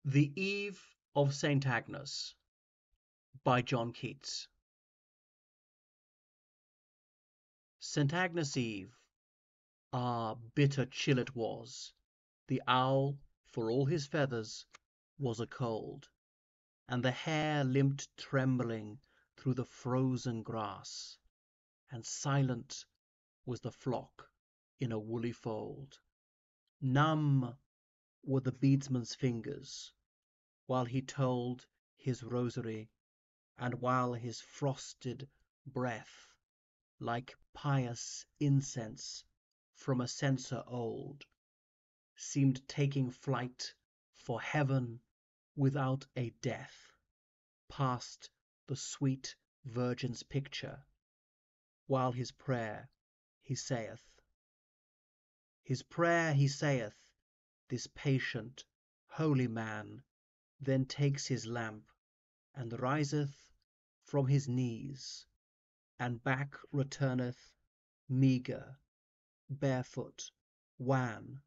The Eve of St. Agnes by John Keats. St. Agnes' Eve, ah, bitter chill it was! The owl, for all his feathers, was a-cold, and the hare limped trembling through the frozen grass, and silent was the flock in a woolly fold. Numb were the beadsman's fingers, while he told his rosary, and while his frosted breath, like pious incense from a censer old, seemed taking flight for heaven without a death, past the sweet Virgin's picture, while his prayer he saith. His prayer he saith, this patient, holy man, then takes his lamp, and riseth from his knees, and back returneth, meagre, barefoot, wan,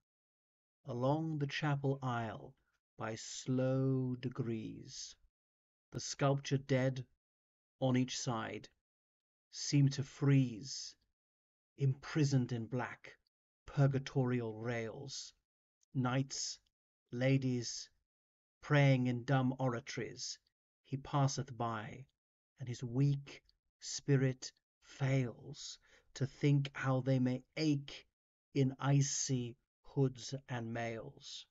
along the chapel aisle by slow degrees. The sculptured dead on each side seem to freeze, imprisoned in black purgatorial rails. Knights, ladies, praying in dumb oratories, he passeth by, and his weak spirit fails to think how they may ache in icy hoods and mails.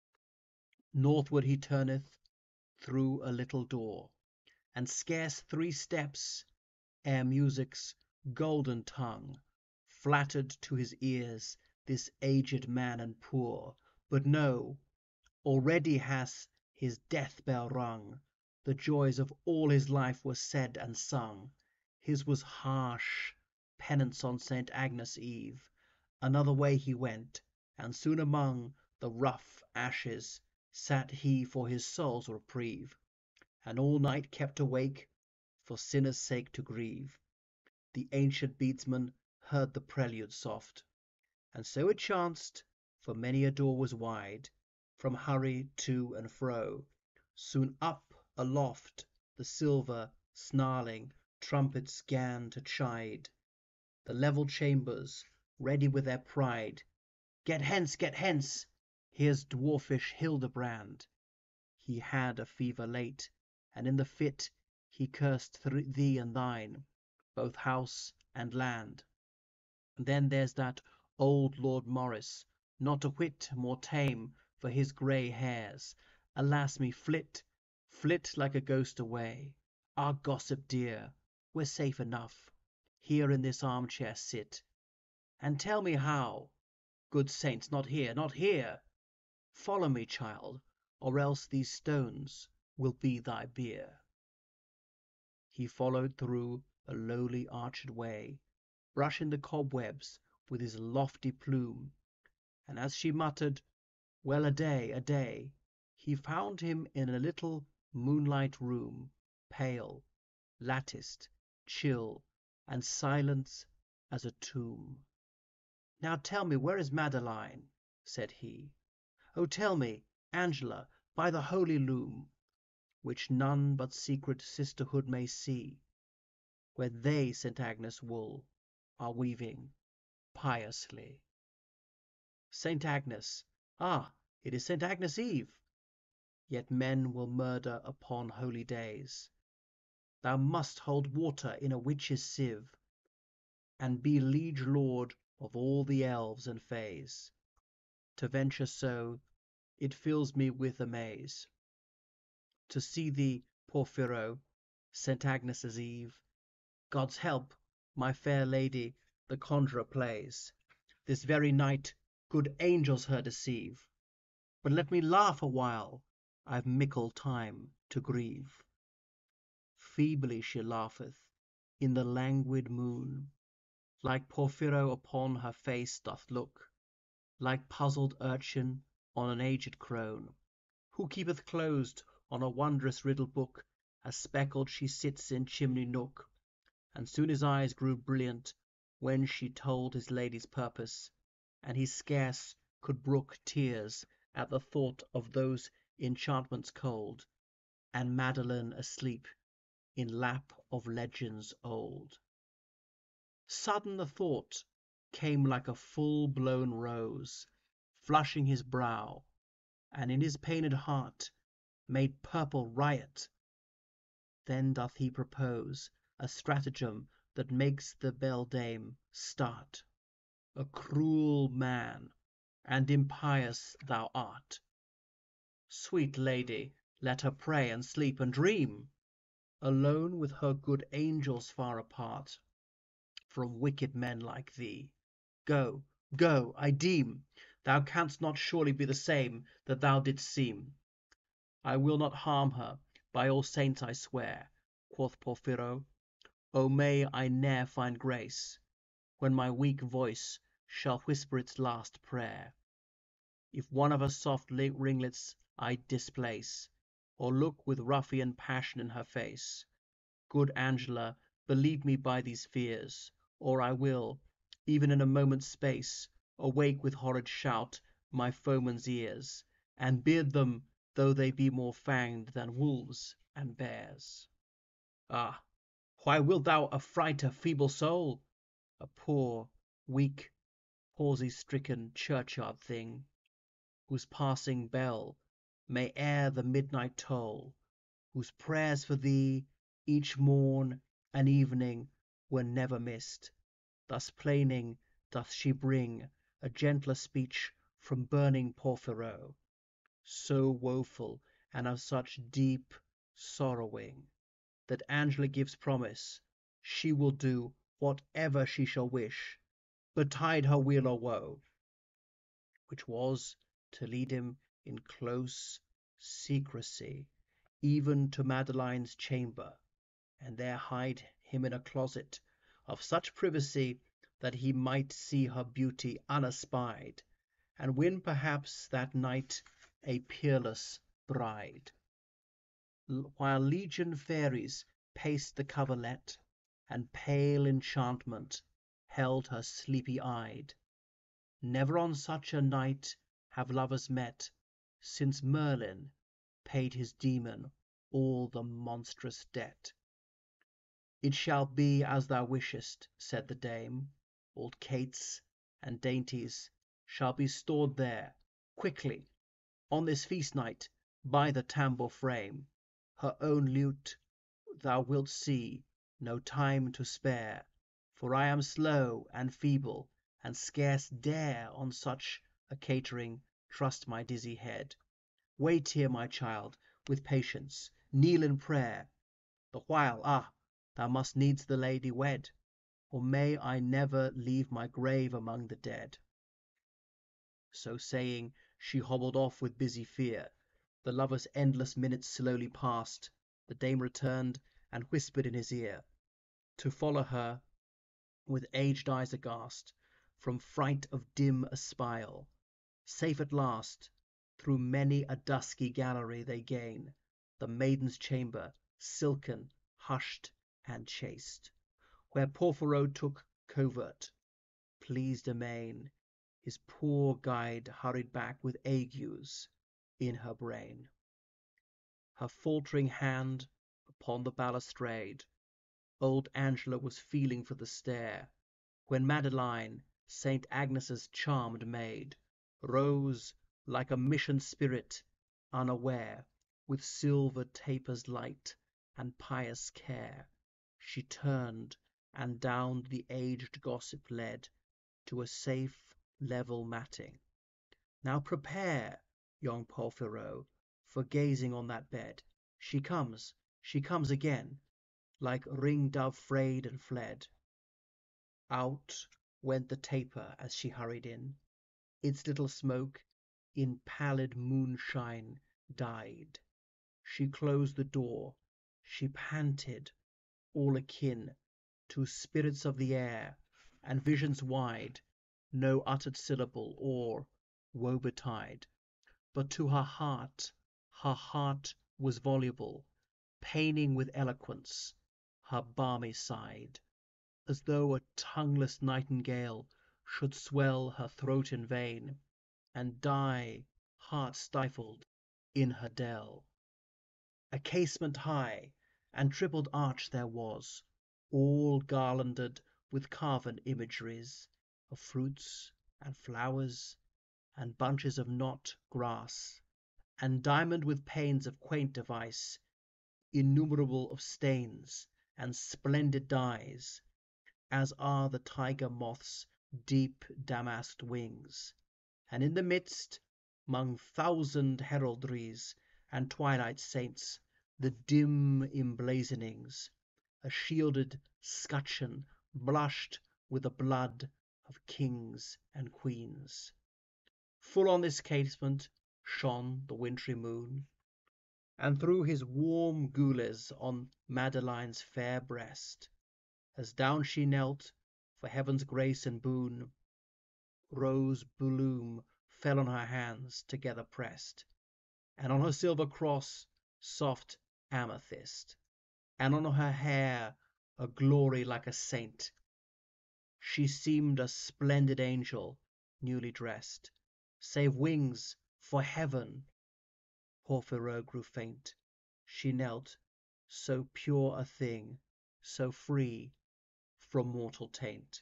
Northward he turneth through a little door, and scarce 3 steps ere music's golden tongue flattered to his ears this aged man and poor. But no, already has his death bell rung, the joys of all his life were said and sung. His was harsh penance on St. Agnes' Eve. Another way he went, and soon among the rough ashes sat he for his soul's reprieve, and all night kept awake for sinners' sake to grieve. The ancient beadsman heard the prelude soft, and so it chanced, for many a door was wide, from hurry to and fro, soon up aloft the silver, snarling trumpets 'gan to chide. The level chambers, ready with their pride, get hence, here's dwarfish Hildebrand. He had a fever late, and in the fit he cursed thee and thine, both house and land. Then there's that old Lord Morris, not a whit more tame for his grey hairs. Alas me, flit like a ghost away. Ah, gossip dear, we're safe enough, here in this armchair sit, and tell me how. Good saints, not here, not here! Follow me, child, or else these stones will be thy bier. He followed through a lowly arched way, brushing the cobwebs with his lofty plume, and as she muttered, "Well a day," he found him in a little moonlight room, pale, latticed, chill, and silent as a tomb. "Now tell me, where is Madeline?" said he. "Oh, tell me, Angela, by the holy loom, which none but secret sisterhood may see, where they St. Agnes' wool are weaving piously." St. Agnes! Ah, it is St. Agnes' Eve! Yet men will murder upon holy days. Thou must hold water in a witch's sieve, and be liege lord of all the elves and fays. To venture so, it fills me with amaze, to see thee, Porphyro, St. Agnes' Eve. God's help, my fair lady, the conjurer plays. This very night good angels her deceive. But let me laugh awhile, I've mickle time to grieve. Feebly she laugheth in the languid moon, like Porphyro upon her face doth look, like puzzled urchin on an aged crone, who keepeth closed on a wondrous riddle book, as speckled she sits in chimney nook. And soon his eyes grew brilliant when she told his lady's purpose, and he scarce could brook tears at the thought of those enchantments cold, and Madeline asleep in lap of legends old. Sudden the thought came like a full-blown rose, flushing his brow, and in his pained heart made purple riot. Then doth he propose a stratagem that makes the beldame start. A cruel man, and impious thou art. Sweet lady, let her pray and sleep and dream, alone with her good angels far apart from wicked men like thee. Go, go, I deem thou canst not surely be the same that thou didst seem. I will not harm her, by all saints I swear, quoth Porphyro. O may I ne'er find grace, when my weak voice shall whisper its last prayer, if one of her soft ringlets I displace, or look with ruffian passion in her face. Good Angela, believe me by these fears, or I will, even in a moment's space, awake with horrid shout my foemen's ears, and beard them though they be more fanged than wolves and bears. Ah, why wilt thou affright a feeble soul, a poor, weak, palsy-stricken churchyard thing, whose passing bell may ere the midnight toll, whose prayers for thee each morn and evening were never missed? Thus plaining doth she bring a gentler speech from burning Porphyro, so woeful and of such deep sorrowing, that Angela gives promise she will do whatever she shall wish, betide her weal or woe, which was to lead him in close secrecy even to Madeline's chamber, and there hide him in a closet of such privacy that he might see her beauty unespied, and win perhaps that night a peerless bride. While legion fairies paced the coverlet, and pale enchantment held her sleepy eyed, never on such a night have lovers met, since Merlin paid his demon all the monstrous debt. It shall be as thou wishest, said the dame. All cates and dainties shall be stored there. Quickly, on this feast night, by the tambour frame, her own lute thou wilt see, no time to spare, for I am slow and feeble, and scarce dare on such a catering trust my dizzy head. Wait here, my child, with patience, kneel in prayer, the while, thou must needs the lady wed, or may I never leave my grave among the dead. So saying, she hobbled off with busy fear. The lover's endless minutes slowly passed. The dame returned and whispered in his ear, to follow her with aged eyes aghast, from fright of dim espial. Safe at last, through many a dusky gallery they gain the maiden's chamber, silken, hushed, and chaste, where Porphyro took covert. Pleased amain, his poor guide hurried back with agues in her brain. Her faltering hand upon the balustrade, old Angela was feeling for the stair, when Madeline, Saint Agnes's charmed maid, rose like a mission spirit, unaware, with silver tapers light and pious care. She turned, and down the aged gossip led to a safe level matting. Now prepare, young Porphyro, for gazing on that bed. She comes again, like ring-dove frayed and fled. Out went the taper as she hurried in. Its little smoke in pallid moonshine died. She closed the door. She panted, all akin to spirits of the air and visions wide, no uttered syllable or woe betide, but to her heart was voluble, paining with eloquence her balmy side, as though a tongueless nightingale should swell her throat in vain, and die heart stifled in her dell. A casement high and tripled arch there was, all garlanded with carven imageries of fruits and flowers and bunches of knot grass, and diamond with panes of quaint device, innumerable of stains and splendid dyes, as are the tiger moth's deep damasked wings, and in the midst, 'mong thousand heraldries and twilight saints, the dim emblazonings, a shielded scutcheon blushed with the blood of kings and queens. Full on this casement shone the wintry moon, and threw his warm gules on Madeline's fair breast, as down she knelt for heaven's grace and boon. Rose bloom fell on her hands together pressed, and on her silver cross soft amethyst, and on her hair a glory like a saint. She seemed a splendid angel newly dressed, save wings for heaven. Porphyro grew faint. She knelt, so pure a thing, so free from mortal taint.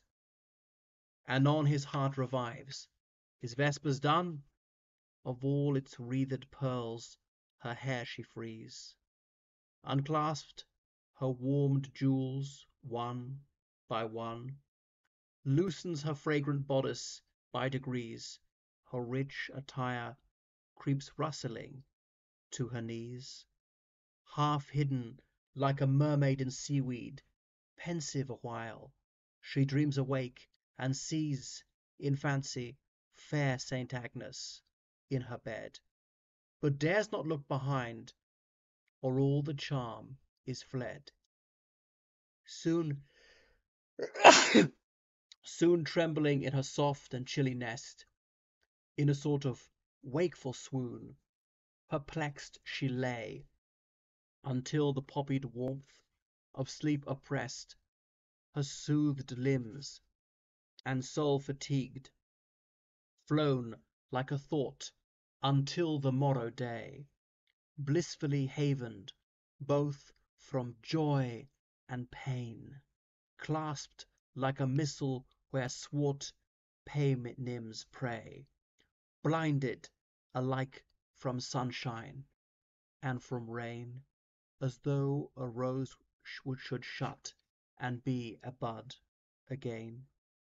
Anon his heart revives, his vespers done, of all its wreathed pearls her hair she frees, unclasped her warmed jewels one by one, loosens her fragrant bodice by degrees, her rich attire creeps rustling to her knees. Half hidden like a mermaid in seaweed, pensive awhile, she dreams awake, and sees in fancy fair Saint Agnes in her bed, but dares not look behind, or all the charm is fled. Soon, soon trembling in her soft and chilly nest, in a sort of wakeful swoon, perplexed she lay, until the poppied warmth of sleep oppressed her soothed limbs, and soul fatigued, flown like a thought until the morrow day, blissfully havened both from joy and pain, clasped like a missile where swart Paynims pray, blinded alike from sunshine and from rain, as though a rose should shut and be a bud again.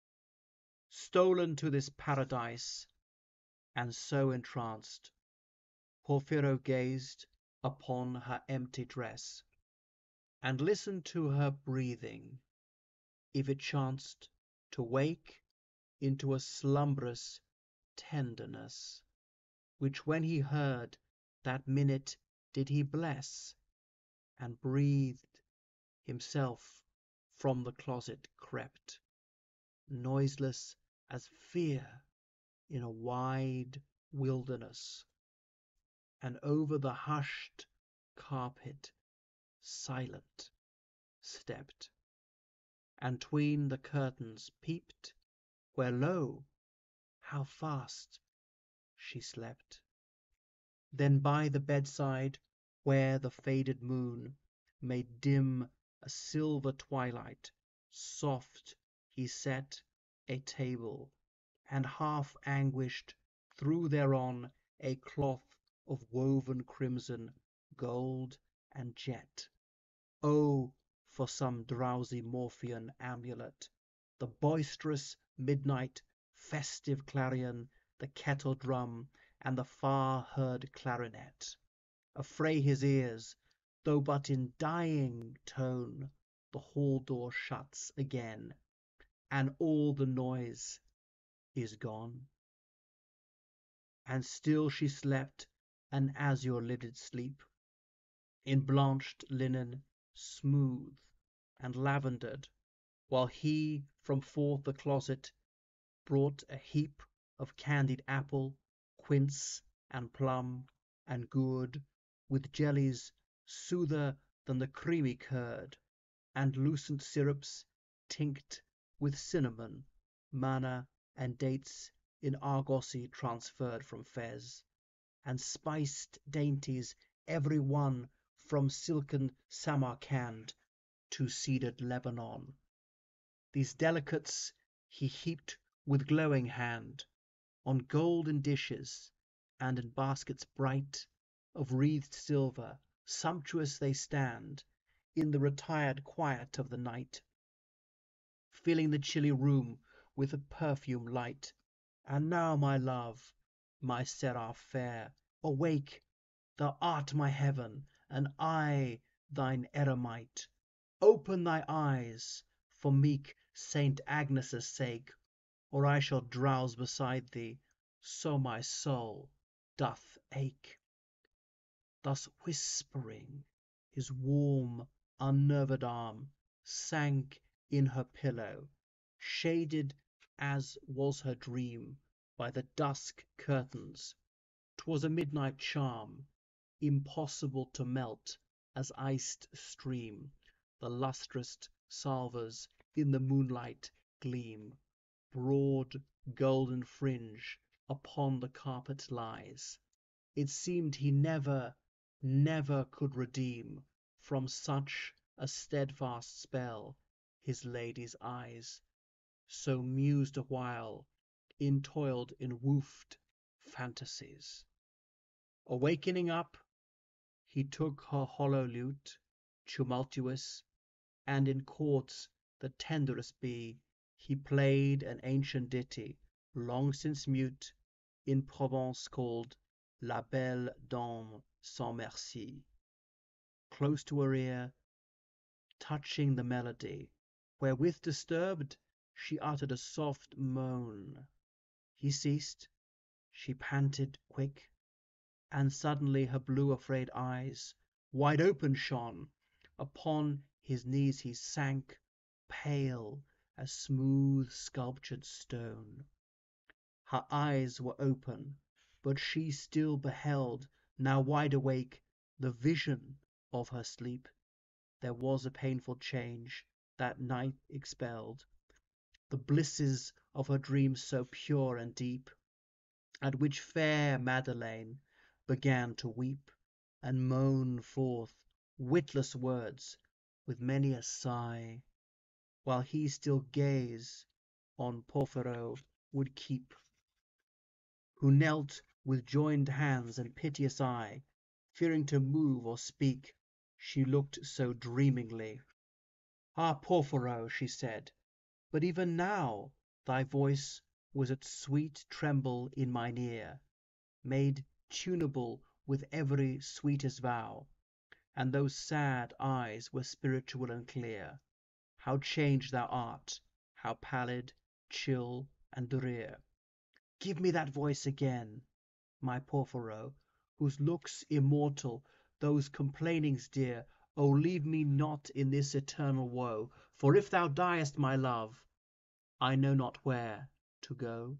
Stolen to this paradise, and so entranced, Porphyro gazed upon her empty dress, and listened to her breathing, if it chanced to wake into a slumbrous tenderness, which when he heard, that minute did he bless, and breathed himself from the closet crept, noiseless as fear in a wide wilderness, and over the hushed carpet silent stepped, and 'tween the curtains peeped, where lo, how fast she slept. Then by the bedside, where the faded moon made dim a silver twilight, soft he set a table, and half anguished threw thereon a cloth of woven crimson, gold, and jet. Oh, for some drowsy Morphean amulet, the boisterous midnight festive clarion, the kettle drum, and the far-heard clarinet, affray his ears, though but in dying tone the hall-door shuts again, and all the noise is gone. And still she slept an azure-lidded sleep, in blanched linen, smooth and lavendered, while he from forth the closet brought a heap of candied apple, quince, and plum, and gourd, with jellies soother than the creamy curd, and lucent syrups tinct with cinnamon, manna, and dates in argosy transferred from Fez, and spiced dainties, every one from silken Samarcand to cedared Lebanon. These delicates he heaped with glowing hand on golden dishes, and in baskets bright of wreathed silver, sumptuous they stand in the retired quiet of the night, filling the chilly room with a perfume light. And now, my love, my seraph fair, awake! Thou art my heaven, and I thine eremite. Open thy eyes for meek Saint Agnes' sake, or I shall drowse beside thee, so my soul doth ache. Thus whispering, his warm, unnerved arm sank in her pillow, shaded as was her dream by the dusk curtains. 'Twas a midnight charm, impossible to melt as iced stream. The lustrous salvers in the moonlight gleam. Broad golden fringe upon the carpet lies. It seemed he never, never could redeem from such a steadfast spell his lady's eyes. So mused awhile, entoiled in woofed fantasies. Awakening up, he took her hollow lute, tumultuous, and in chords that tenderest be, he played an ancient ditty, long since mute, in Provence called La Belle Dame sans Merci. Close to her ear, touching the melody, wherewith disturbed, she uttered a soft moan. He ceased, she panted quick, and suddenly her blue afraid eyes wide open shone. Upon his knees he sank, pale as smooth sculptured stone. Her eyes were open, but she still beheld, now wide awake, the vision of her sleep. There was a painful change that night expelled the blisses of her dreams so pure and deep, at which fair Madeleine began to weep and moan forth witless words with many a sigh, while he still gaze on Porphyro would keep, who knelt with joined hands and piteous eye, fearing to move or speak, she looked so dreamingly. "Ah, Porphyro," she said, "but even now thy voice was at sweet tremble in mine ear, made tuneable with every sweetest vow, and those sad eyes were spiritual and clear. How changed thou art, how pallid, chill, and drear! Give me that voice again, my Porphyro, whose looks immortal, those complainings dear. Oh, leave me not in this eternal woe, for if thou diest, my love, I know not where to go."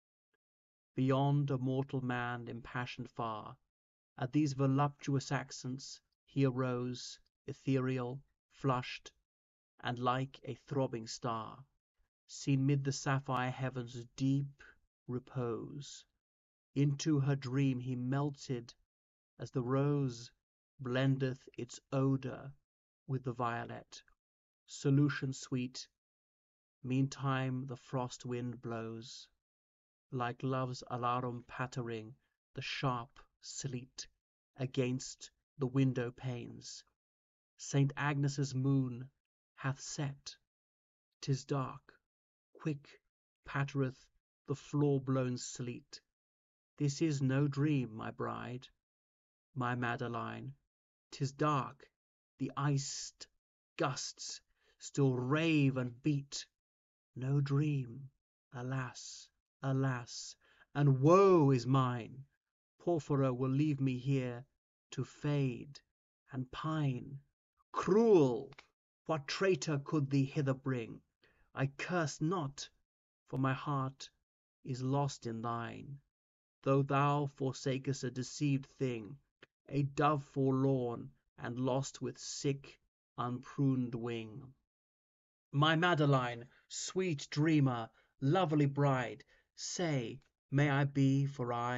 Beyond a mortal man impassioned far, at these voluptuous accents he arose, ethereal, flushed, and like a throbbing star, seen mid the sapphire heaven's deep repose. Into her dream he melted as the rose blendeth its odor with the violet. Solution sweet, meantime the frost wind blows, like love's alarum pattering the sharp sleet against the window panes. Saint Agnes' moon hath set, 'tis dark, quick pattereth the floor-blown sleet. This is no dream, my bride, my Madeline. 'Tis dark, the iced gusts still rave and beat. No dream, alas, alas, and woe is mine. Porphyro will leave me here to fade and pine. Cruel! What traitor could thee hither bring? I curse not, for my heart is lost in thine. Though thou forsakest a deceived thing, a dove forlorn and lost with sick, unpruned wing. My Madeline, sweet dreamer, lovely bride, say, may I be for aye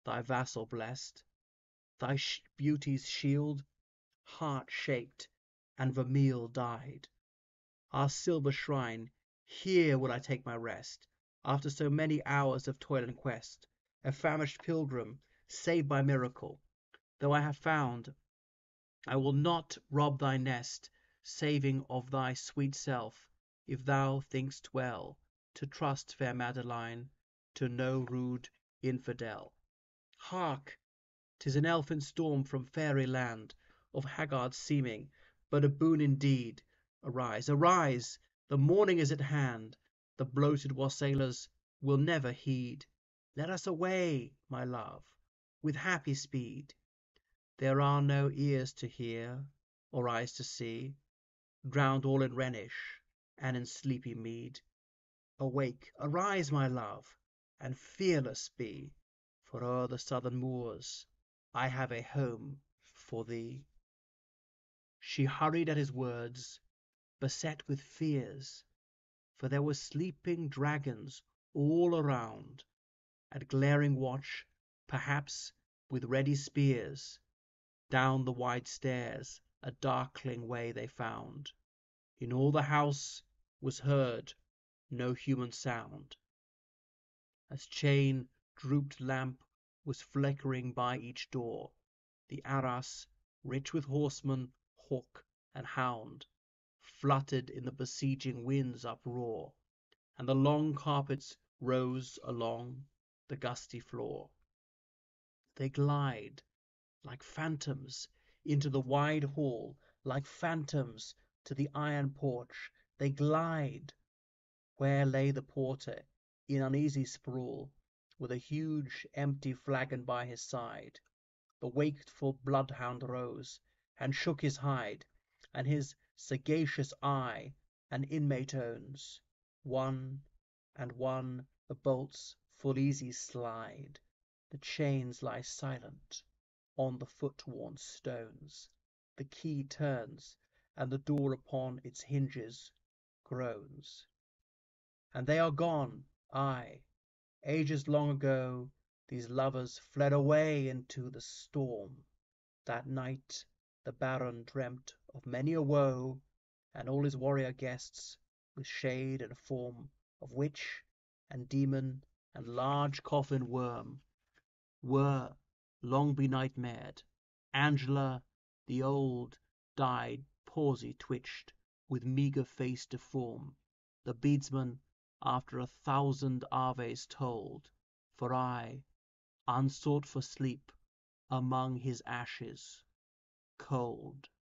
thy vassal blessed, thy beauty's shield, heart-shaped and vermeil dyed. Our silver shrine, here would I take my rest, after so many hours of toil and quest, a famished pilgrim, saved by miracle. Though I have found, I will not rob thy nest, saving of thy sweet self, if thou think'st well to trust fair Madeline to no rude infidel. Hark! 'Tis an elfin storm from fairy land, of haggard seeming, but a boon indeed. Arise, arise! The morning is at hand. The bloated wassailers will never heed. Let us away, my love, with happy speed. There are no ears to hear, or eyes to see, drowned all in Rhenish and in sleepy mead. Awake, arise, my love, and fearless be, for o'er the southern moors I have a home for thee. She hurried at his words, beset with fears, for there were sleeping dragons all around. At glaring watch, perhaps with ready spears, down the wide stairs a darkling way they found. In all the house was heard no human sound. As chain drooped lamp was flickering by each door, the arras, rich with horseman, hawk, and hound, fluttered in the besieging wind's uproar, and the long carpets rose along the gusty floor. They glide like phantoms into the wide hall, like phantoms to the iron porch. They glide where lay the porter in uneasy sprawl, with a huge empty flagon by his side. The wakeful bloodhound rose, and shook his hide, and his sagacious eye an inmate owns. One and one the bolts full easy slide, the chains lie silent on the foot-worn stones. The key turns, and the door upon its hinges groans. And they are gone, aye, ages long ago these lovers fled away into the storm. That night the Baron dreamt of many a woe, and all his warrior guests, with shade and form of witch and demon and large coffin worm, were long benightmared. Angela the old dyed palsy twitched, with meagre face deform. The beadsman after 1,000 aves tolled, for I, unsought for sleep, among his ashes cold.